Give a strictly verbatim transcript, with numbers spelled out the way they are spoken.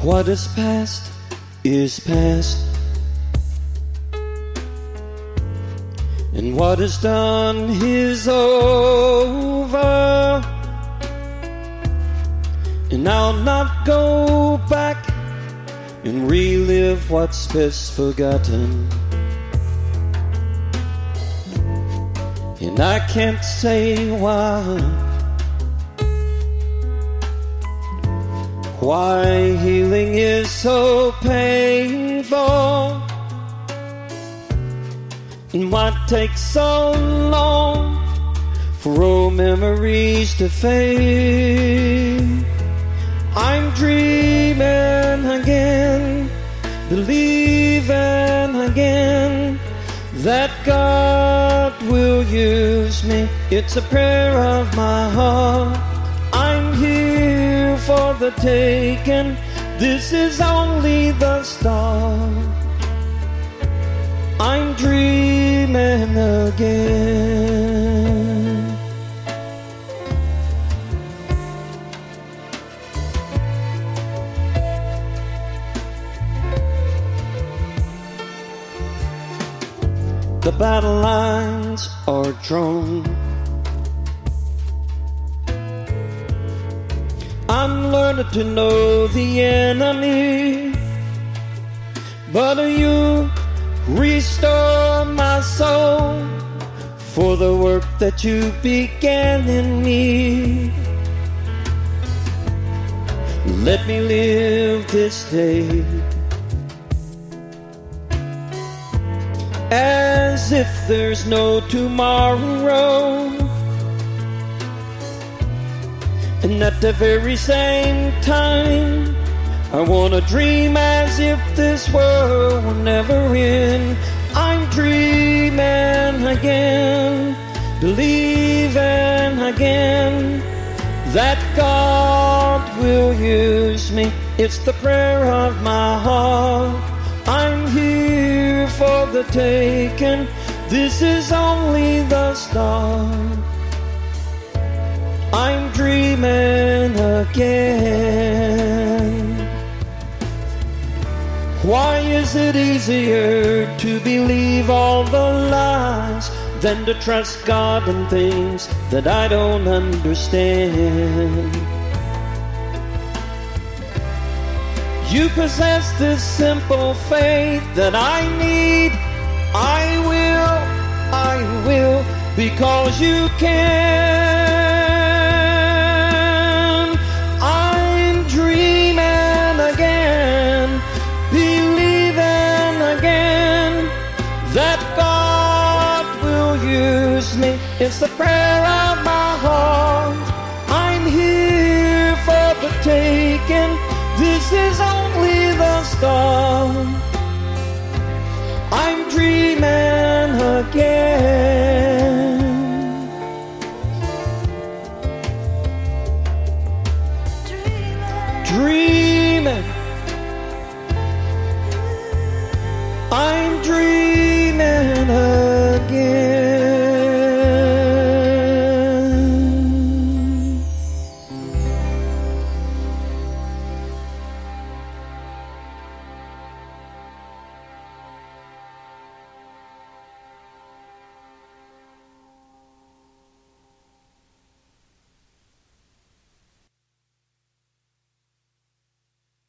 What is past is past, and what is done is over, and I'll not go back and relive what's best forgotten. And I can't say why, why healing is so painful, and what takes so long for old memories to fade. I'm dreaming again, believing again that God will use me. It's a prayer of my heart. I'm here for the taking. This is only the start. I'm dreaming again. The battle lines are drawn. I'm learning to know the enemy, but you restore my soul for the work that you began in me. Let me live this day as if there's no tomorrow, and at the very same time I wanna dream as if this world will never end. I'm dreaming again, believing again that God will use me. It's the prayer of my heart. I'm here for the taking. This is only the start. I'm dreaming again. Why is it easier to believe all the lies than to trust God in things that I don't understand? You possess this simple faith that I need. I will, I will, because you can. I'm dreaming again, believing again that God will use me. It's the prayer of my heart. I'm here for the taking. This is only the start.